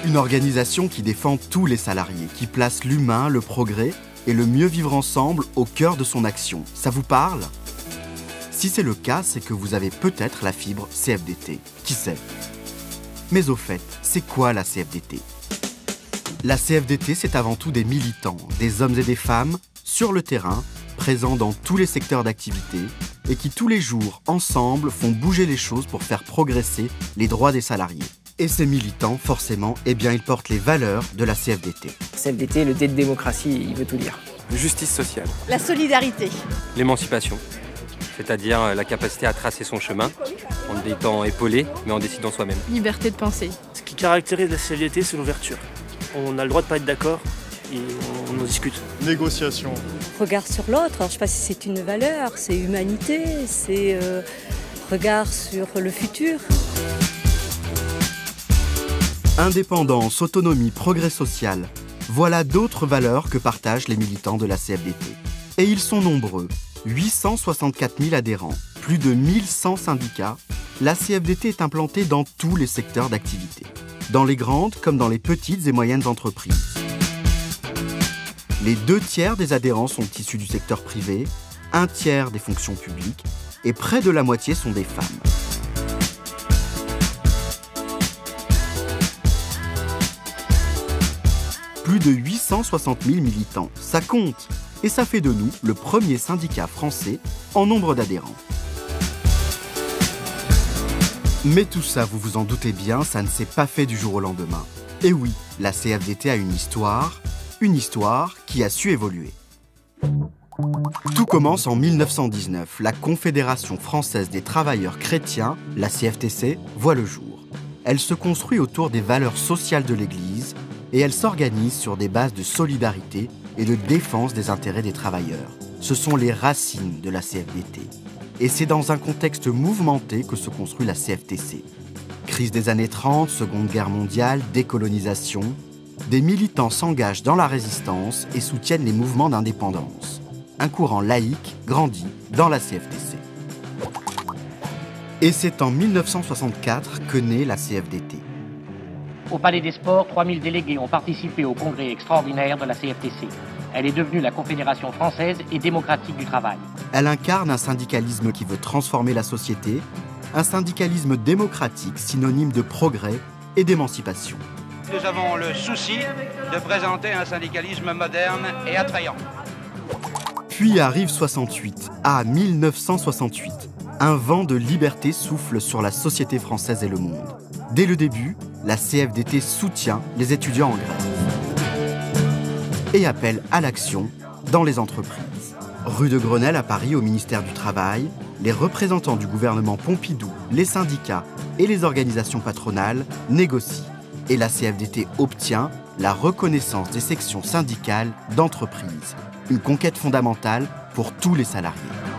Une organisation qui défend tous les salariés, qui place l'humain, le progrès et le mieux vivre ensemble au cœur de son action. Ça vous parle ? Si c'est le cas, c'est que vous avez peut-être la fibre CFDT. Qui sait ? Mais au fait, c'est quoi la CFDT ? La CFDT, c'est avant tout des militants, des hommes et des femmes, sur le terrain, présents dans tous les secteurs d'activité, et qui tous les jours, ensemble, font bouger les choses pour faire progresser les droits des salariés. Et ces militants, forcément, ils portent les valeurs de la CFDT. CFDT, le D de démocratie, il veut tout dire. Justice sociale. La solidarité. L'émancipation, c'est-à-dire la capacité à tracer son chemin, en étant épaulé, mais en décidant soi-même. Liberté de penser. Ce qui caractérise la CFDT, c'est l'ouverture. On a le droit de pas être d'accord et on en discute. Négociation. Regard sur l'autre, alors je ne sais pas si c'est une valeur, c'est humanité, c'est regard sur le futur. Indépendance, autonomie, progrès social, voilà d'autres valeurs que partagent les militants de la CFDT. Et ils sont nombreux, 864 000 adhérents, plus de 1100 syndicats. La CFDT est implantée dans tous les secteurs d'activité, dans les grandes comme dans les petites et moyennes entreprises. Les 2/3 des adhérents sont issus du secteur privé, 1/3 des fonctions publiques et près de la moitié sont des femmes. Plus de 860 000 militants, ça compte. Et ça fait de nous le premier syndicat français en nombre d'adhérents. Mais tout ça, vous vous en doutez bien, ça ne s'est pas fait du jour au lendemain. Et oui, la CFDT a une histoire qui a su évoluer. Tout commence en 1919. La Confédération française des travailleurs chrétiens, la CFTC, voit le jour. Elle se construit autour des valeurs sociales de l'Église et elle s'organise sur des bases de solidarité et de défense des intérêts des travailleurs. Ce sont les racines de la CFDT. Et c'est dans un contexte mouvementé que se construit la CFTC. Crise des années 30, Seconde Guerre mondiale, décolonisation. Des militants s'engagent dans la résistance et soutiennent les mouvements d'indépendance. Un courant laïque grandit dans la CFTC. Et c'est en 1964 que naît la CFDT. Au Palais des Sports, 3000 délégués ont participé au congrès extraordinaire de la CFTC. Elle est devenue la Confédération française et démocratique du travail. Elle incarne un syndicalisme qui veut transformer la société, un syndicalisme démocratique synonyme de progrès et d'émancipation. Nous avons le souci de présenter un syndicalisme moderne et attrayant. Puis arrive 68, 1968. Un vent de liberté souffle sur la société française et le monde. Dès le début, la CFDT soutient les étudiants en grève et appelle à l'action dans les entreprises. Rue de Grenelle à Paris, au ministère du Travail, les représentants du gouvernement Pompidou, les syndicats et les organisations patronales négocient. Et la CFDT obtient la reconnaissance des sections syndicales d'entreprise. Une conquête fondamentale pour tous les salariés.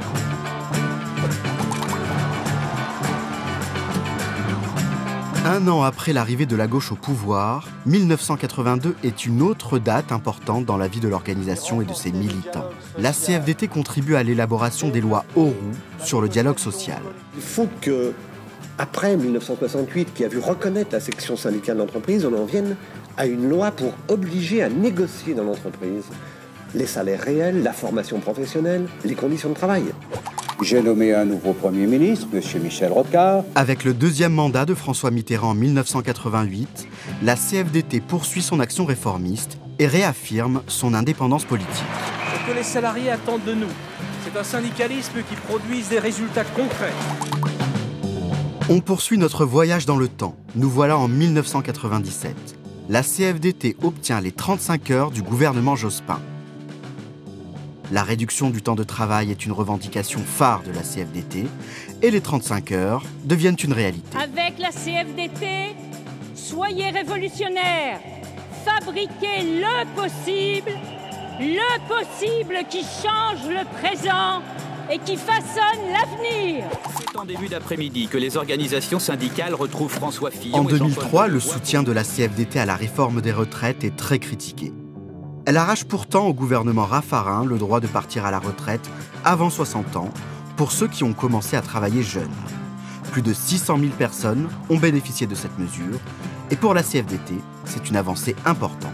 Un an après l'arrivée de la gauche au pouvoir, 1982 est une autre date importante dans la vie de l'organisation et de ses militants. La CFDT contribue à l'élaboration des lois Auroux sur le dialogue social. Il faut que, après 1968, qui a vu reconnaître la section syndicale d'entreprise, on en vienne à une loi pour obliger à négocier dans l'entreprise les salaires réels, la formation professionnelle, les conditions de travail. J'ai nommé un nouveau Premier ministre, M. Michel Rocard. Avec le deuxième mandat de François Mitterrand en 1988, la CFDT poursuit son action réformiste et réaffirme son indépendance politique. Ce que les salariés attendent de nous, c'est un syndicalisme qui produise des résultats concrets. On poursuit notre voyage dans le temps. Nous voilà en 1997. La CFDT obtient les 35 heures du gouvernement Jospin. La réduction du temps de travail est une revendication phare de la CFDT et les 35 heures deviennent une réalité. Avec la CFDT, soyez révolutionnaires, fabriquez le possible qui change le présent et qui façonne l'avenir. C'est en début d'après-midi que les organisations syndicales retrouvent François Fillon. En 2003, le soutien de la CFDT à la réforme des retraites est très critiqué. Elle arrache pourtant au gouvernement Raffarin le droit de partir à la retraite avant 60 ans pour ceux qui ont commencé à travailler jeunes. Plus de 600 000 personnes ont bénéficié de cette mesure Et pour la CFDT, c'est une avancée importante.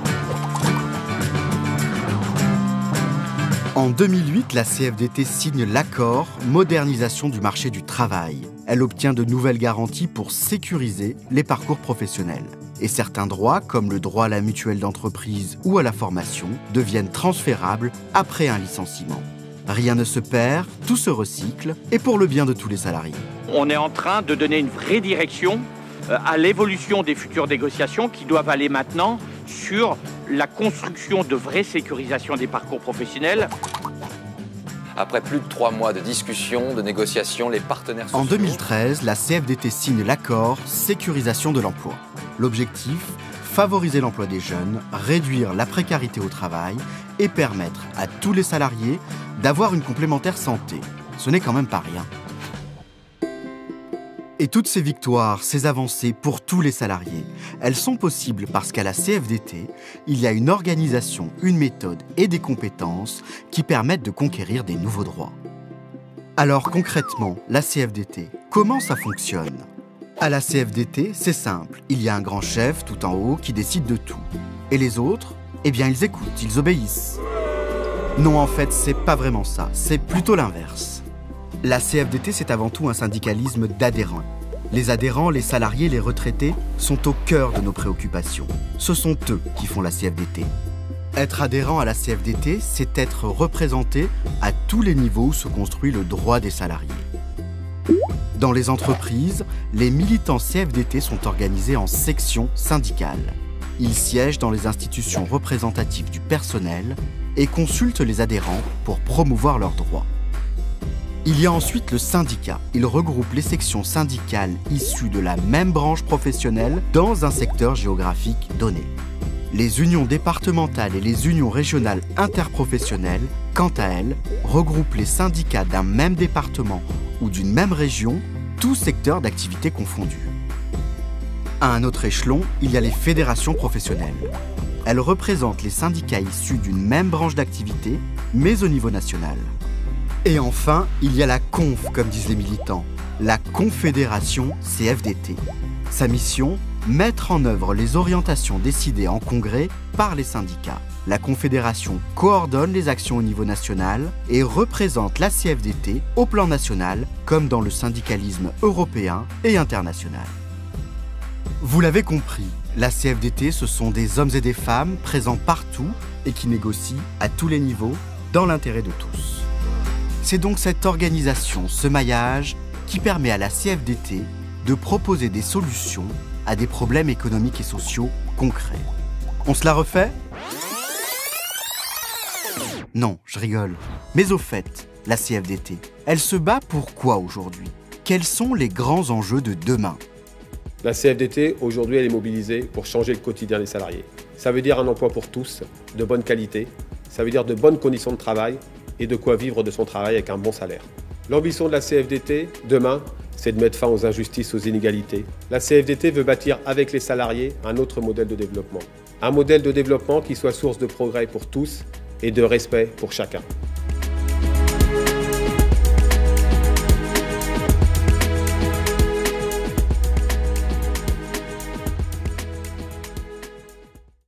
En 2008, la CFDT signe l'accord Modernisation du marché du travail. Elle obtient de nouvelles garanties pour sécuriser les parcours professionnels. Et certains droits, comme le droit à la mutuelle d'entreprise ou à la formation, deviennent transférables après un licenciement. Rien ne se perd, tout se recycle, et pour le bien de tous les salariés. On est en train de donner une vraie direction à l'évolution des futures négociations qui doivent aller maintenant sur la construction de vraies sécurisations des parcours professionnels. Après plus de 3 mois de discussions, de négociations, les partenaires sociaux... En 2013, la CFDT signe l'accord Sécurisation de l'emploi. L'objectif, favoriser l'emploi des jeunes, réduire la précarité au travail et permettre à tous les salariés d'avoir une complémentaire santé. Ce n'est quand même pas rien. Et toutes ces victoires, ces avancées pour tous les salariés, elles sont possibles parce qu'à la CFDT, il y a une organisation, une méthode et des compétences qui permettent de conquérir des nouveaux droits. Alors concrètement, la CFDT, comment ça fonctionne ? À la CFDT, c'est simple, il y a un grand chef tout en haut qui décide de tout. Et les autres, eh bien ils écoutent, ils obéissent. Non, en fait, c'est pas vraiment ça, c'est plutôt l'inverse. La CFDT, c'est avant tout un syndicalisme d'adhérents. Les adhérents, les salariés, les retraités sont au cœur de nos préoccupations. Ce sont eux qui font la CFDT. Être adhérent à la CFDT, c'est être représenté à tous les niveaux où se construit le droit des salariés. Dans les entreprises, les militants CFDT sont organisés en sections syndicales. Ils siègent dans les institutions représentatives du personnel et consultent les adhérents pour promouvoir leurs droits. Il y a ensuite le syndicat. Il regroupe les sections syndicales issues de la même branche professionnelle dans un secteur géographique donné. Les unions départementales et les unions régionales interprofessionnelles, quant à elles, regroupent les syndicats d'un même département ou d'une même région, tous secteurs d'activité confondus. À un autre échelon, il y a les fédérations professionnelles. Elles représentent les syndicats issus d'une même branche d'activité, mais au niveau national. Et enfin, il y a la conf, comme disent les militants, la Confédération CFDT. Sa mission, mettre en œuvre les orientations décidées en congrès par les syndicats. La Confédération coordonne les actions au niveau national et représente la CFDT au plan national, comme dans le syndicalisme européen et international. Vous l'avez compris, la CFDT, ce sont des hommes et des femmes présents partout et qui négocient à tous les niveaux dans l'intérêt de tous. C'est donc cette organisation, ce maillage, qui permet à la CFDT de proposer des solutions à des problèmes économiques et sociaux concrets. On se la refait ? Non, je rigole. Mais au fait, la CFDT, elle se bat pour quoi aujourd'hui ? Quels sont les grands enjeux de demain ? La CFDT, aujourd'hui, elle est mobilisée pour changer le quotidien des salariés. Ça veut dire un emploi pour tous, de bonne qualité. Ça veut dire de bonnes conditions de travail et de quoi vivre de son travail avec un bon salaire. L'ambition de la CFDT, demain, c'est de mettre fin aux injustices, aux inégalités. La CFDT veut bâtir avec les salariés un autre modèle de développement. Un modèle de développement qui soit source de progrès pour tous et de respect pour chacun.